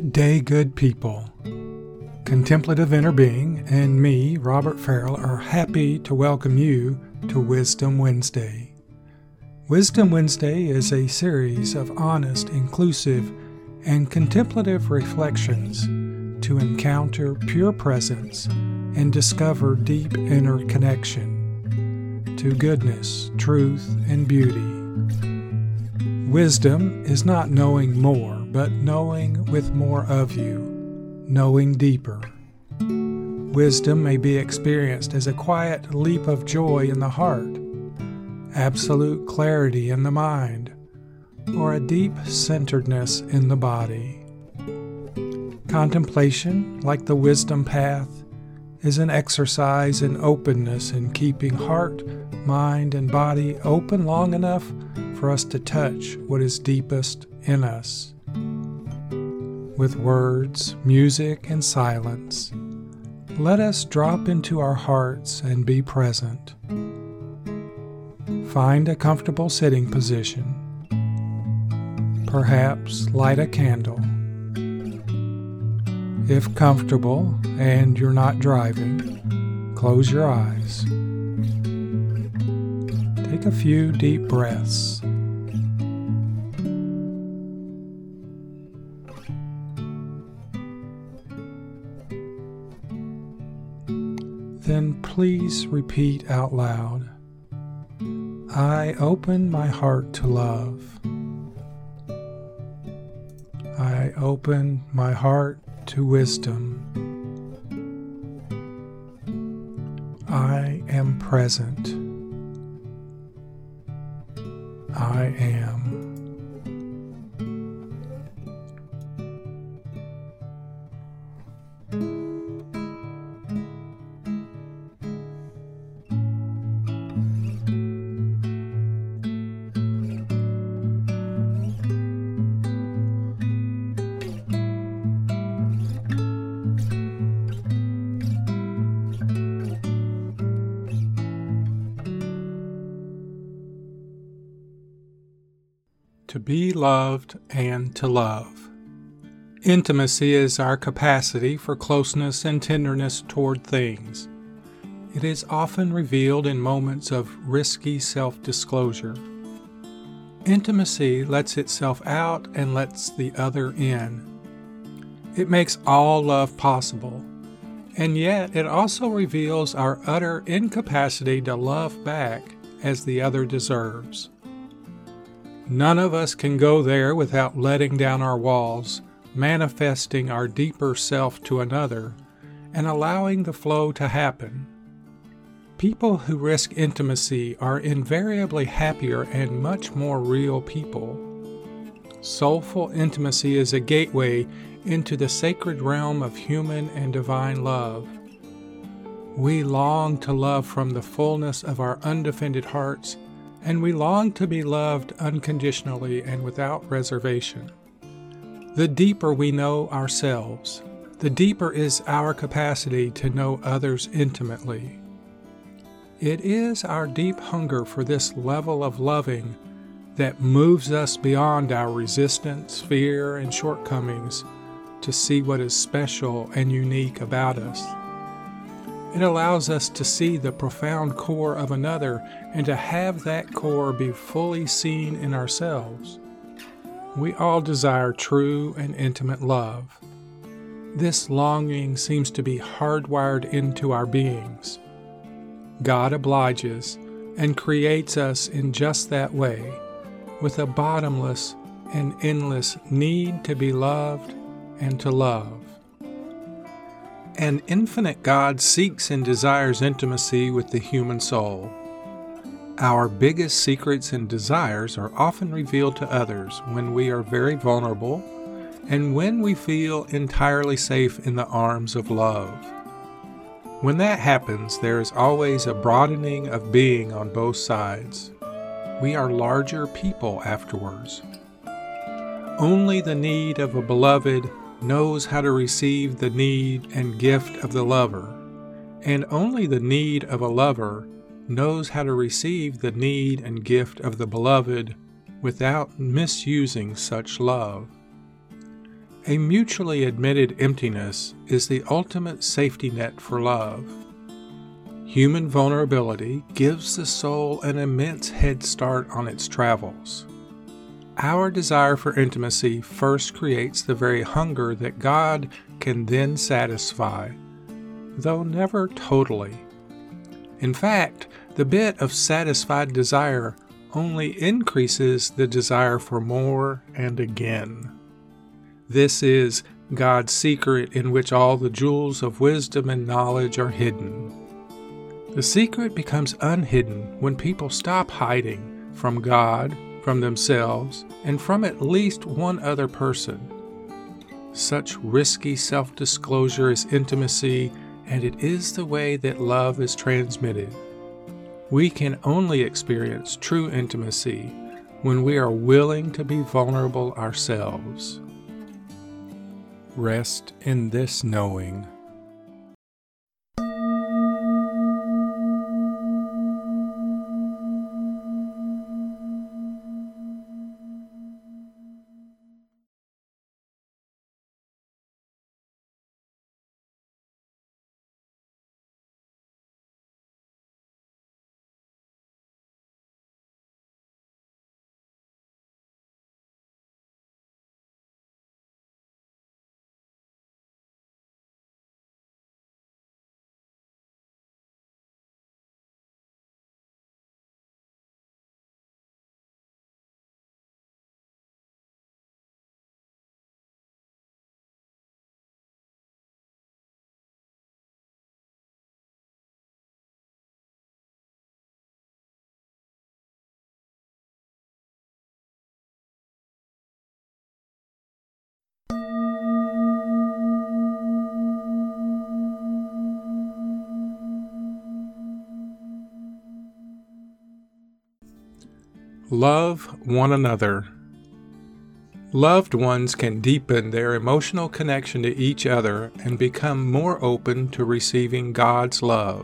Good day, good people. Contemplative Inner Being and me, Robert Farrell, are happy to welcome you to Wisdom Wednesday. Wisdom Wednesday is a series of honest, inclusive, and contemplative reflections to encounter pure presence and discover deep inner connection to goodness, truth, and beauty. Wisdom is not knowing more, but knowing with more of you, knowing deeper. Wisdom may be experienced as a quiet leap of joy in the heart, absolute clarity in the mind, or a deep centeredness in the body. Contemplation, like the wisdom path, is an exercise in openness in keeping heart, mind, and body open long enough for us to touch what is deepest in us. With words, music, and silence, let us drop into our hearts and be present. Find a comfortable sitting position. Perhaps light a candle. If comfortable and you're not driving, close your eyes. Take a few deep breaths. Then please repeat out loud, I open my heart to love. I open my heart to wisdom. I am present. I am. To be loved and to love. Intimacy is our capacity for closeness and tenderness toward things. It is often revealed in moments of risky self-disclosure. Intimacy lets itself out and lets the other in. It makes all love possible, and yet it also reveals our utter incapacity to love back as the other deserves. None of us can go there without letting down our walls, manifesting our deeper self to another, and allowing the flow to happen. People who risk intimacy are invariably happier and much more real people. Soulful intimacy is a gateway into the sacred realm of human and divine love. We long to love from the fullness of our undefended hearts, and we long to be loved unconditionally and without reservation. The deeper we know ourselves, the deeper is our capacity to know others intimately. It is our deep hunger for this level of loving that moves us beyond our resistance, fear, and shortcomings to see what is special and unique about us. It allows us to see the profound core of another and to have that core be fully seen in ourselves. We all desire true and intimate love. This longing seems to be hardwired into our beings. God obliges and creates us in just that way, with a bottomless and endless need to be loved and to love. An infinite God seeks and desires intimacy with the human soul. Our biggest secrets and desires are often revealed to others when we are very vulnerable and when we feel entirely safe in the arms of love. When that happens, there is always a broadening of being on both sides. We are larger people afterwards. Only the need of a beloved knows how to receive the need and gift of the lover, and only the need of a lover knows how to receive the need and gift of the beloved without misusing such love. A mutually admitted emptiness is the ultimate safety net for love. Human vulnerability gives the soul an immense head start on its travels. Our desire for intimacy first creates the very hunger that God can then satisfy, though never totally. In fact, the bit of satisfied desire only increases the desire for more and again. This is God's secret in which all the jewels of wisdom and knowledge are hidden. The secret becomes unhidden when people stop hiding from God, from themselves, and from at least one other person. Such risky self-disclosure is intimacy, and it is the way that love is transmitted. We can only experience true intimacy when we are willing to be vulnerable ourselves. Rest in this knowing. Love one another. Loved ones can deepen their emotional connection to each other and become more open to receiving God's love.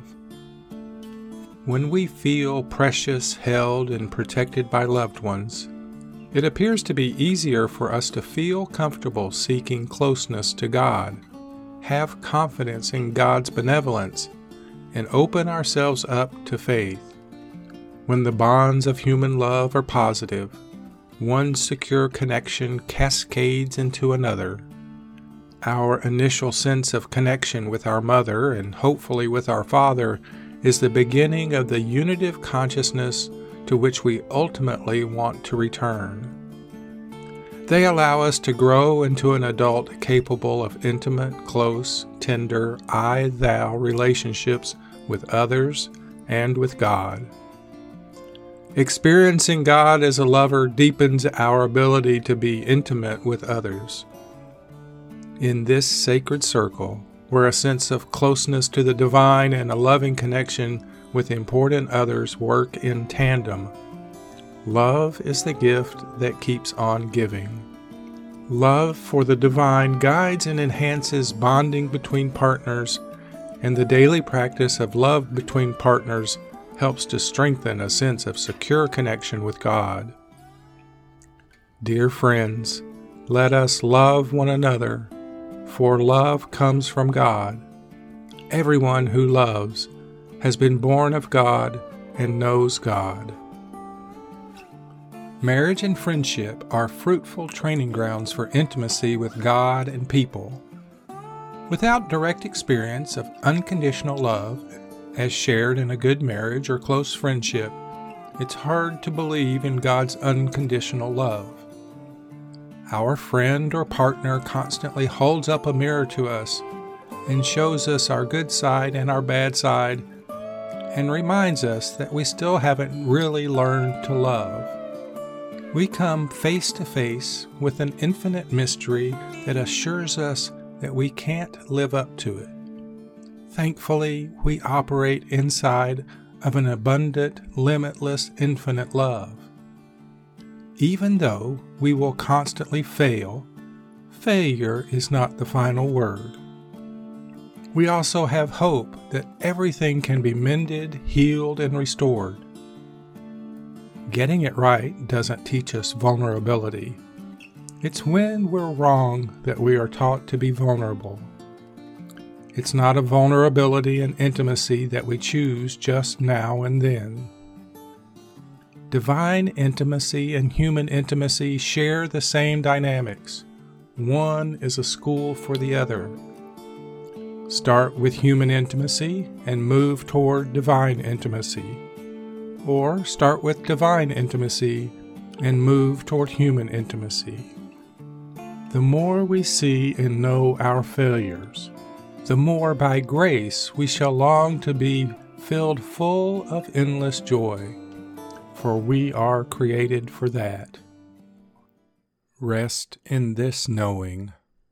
When we feel precious, held, and protected by loved ones, it appears to be easier for us to feel comfortable seeking closeness to God, have confidence in God's benevolence, and open ourselves up to faith. When the bonds of human love are positive, one secure connection cascades into another. Our initial sense of connection with our mother and hopefully with our father is the beginning of the unitive consciousness to which we ultimately want to return. They allow us to grow into an adult capable of intimate, close, tender, I-thou relationships with others and with God. Experiencing God as a lover deepens our ability to be intimate with others. In this sacred circle, where a sense of closeness to the divine and a loving connection with important others work in tandem, love is the gift that keeps on giving. Love for the divine guides and enhances bonding between partners, and the daily practice of love between partners helps to strengthen a sense of secure connection with God. Dear friends, let us love one another, for love comes from God. Everyone who loves has been born of God and knows God. Marriage and friendship are fruitful training grounds for intimacy with God and people. Without direct experience of unconditional love, as shared in a good marriage or close friendship, it's hard to believe in God's unconditional love. Our friend or partner constantly holds up a mirror to us and shows us our good side and our bad side and reminds us that we still haven't really learned to love. We come face to face with an infinite mystery that assures us that we can't live up to it. Thankfully, we operate inside of an abundant, limitless, infinite love. Even though we will constantly fail, failure is not the final word. We also have hope that everything can be mended, healed, and restored. Getting it right doesn't teach us vulnerability. It's when we're wrong that we are taught to be vulnerable. It's not a vulnerability and intimacy that we choose just now and then. Divine intimacy and human intimacy share the same dynamics. One is a school for the other. Start with human intimacy and move toward divine intimacy. Or start with divine intimacy and move toward human intimacy. The more we see and know our failures, the more by grace we shall long to be filled full of endless joy, for we are created for that. Rest in this knowing.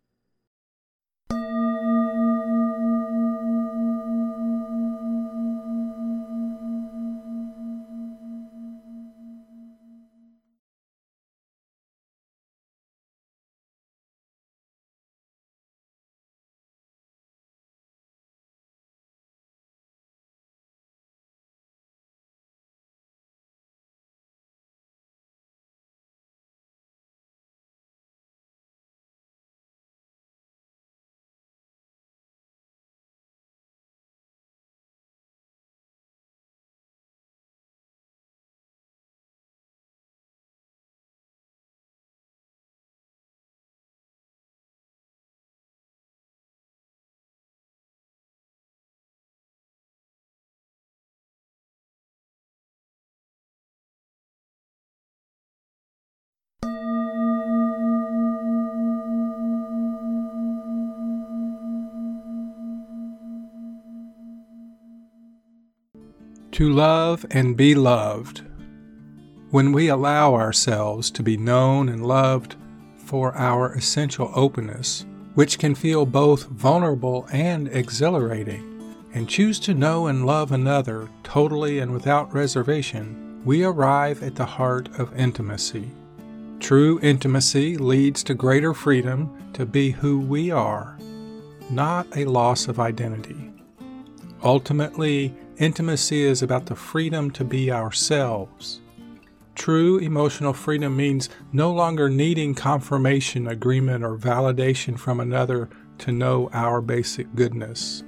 To love and be loved. When we allow ourselves to be known and loved for our essential openness, which can feel both vulnerable and exhilarating, and choose to know and love another totally and without reservation, we arrive at the heart of intimacy. True intimacy leads to greater freedom to be who we are, not a loss of identity. Ultimately, intimacy is about the freedom to be ourselves. True emotional freedom means no longer needing confirmation, agreement, or validation from another to know our basic goodness.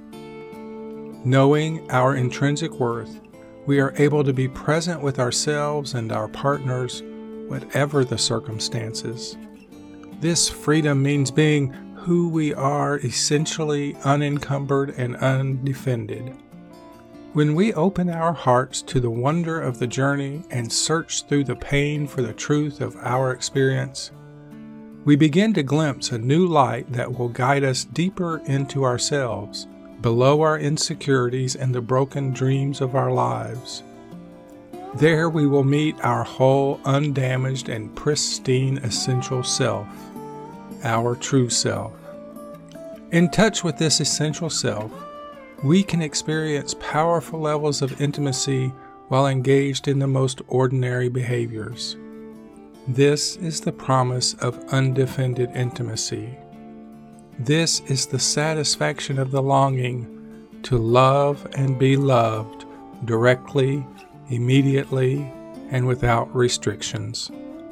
Knowing our intrinsic worth, we are able to be present with ourselves and our partners, whatever the circumstances. This freedom means being who we are, essentially unencumbered and undefended. When we open our hearts to the wonder of the journey and search through the pain for the truth of our experience, we begin to glimpse a new light that will guide us deeper into ourselves, below our insecurities and the broken dreams of our lives. There we will meet our whole, undamaged, and pristine essential self, our true self. In touch with this essential self, we can experience powerful levels of intimacy while engaged in the most ordinary behaviors. This is the promise of undefended intimacy. This is the satisfaction of the longing to love and be loved directly, immediately, and without restrictions.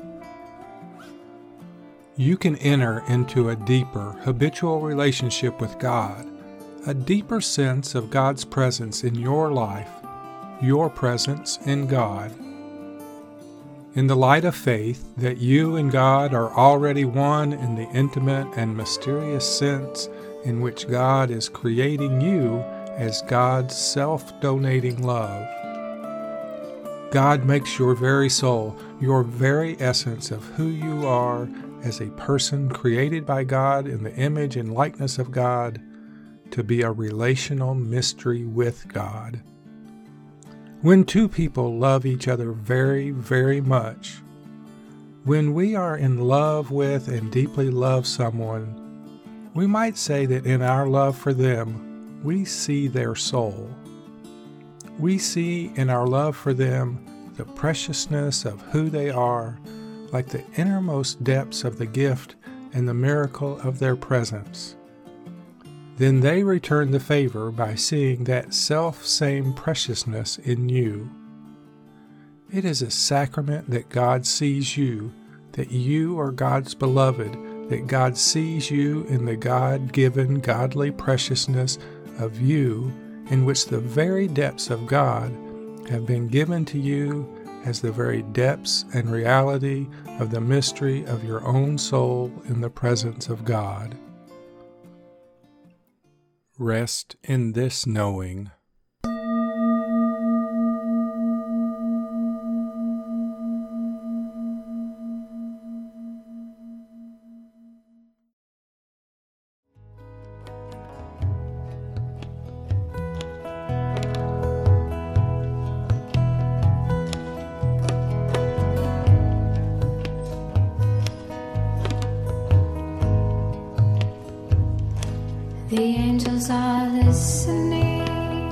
You can enter into a deeper, habitual relationship with God, a deeper sense of God's presence in your life, your presence in God. In the light of faith that you and God are already one in the intimate and mysterious sense in which God is creating you as God's self-donating love. God makes your very soul, your very essence of who you are as a person created by God in the image and likeness of God, to be a relational mystery with God. When two people love each other very, very much, when we are in love with and deeply love someone, we might say that in our love for them, we see their soul. We see in our love for them the preciousness of who they are, like the innermost depths of the gift and the miracle of their presence. Then they return the favor by seeing that self-same preciousness in you. It is a sacrament that God sees you that you are God's beloved, that God sees you in the God-given, godly preciousness of you, in which the very depths of God have been given to you as the very depths and reality of the mystery of your own soul in the presence of God. Rest in this knowing. The angels are listening.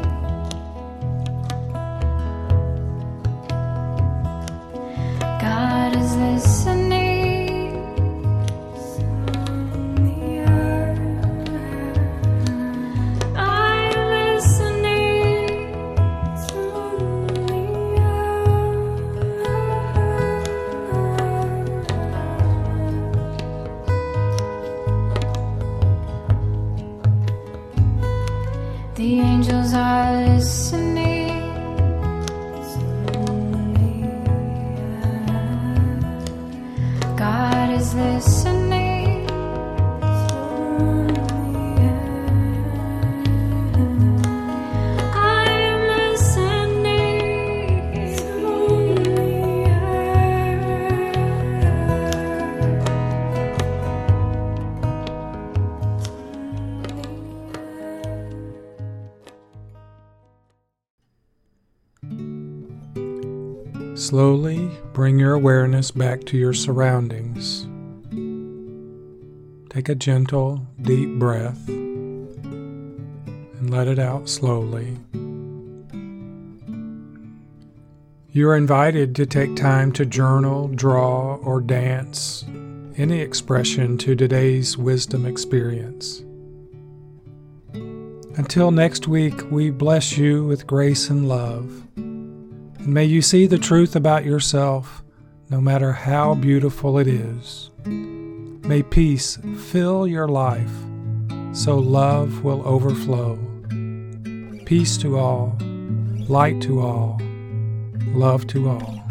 God is listening. I'm listening. The angels are listening. God is listening. I am Slowly bring your awareness back to your surroundings. Take a gentle, deep breath and let it out slowly. You are invited to take time to journal, draw, or dance, any expression to today's wisdom experience. Until next week, we bless you with grace and love. And may you see the truth about yourself, no matter how beautiful it is. May peace fill your life, so love will overflow. Peace to all, light to all, love to all.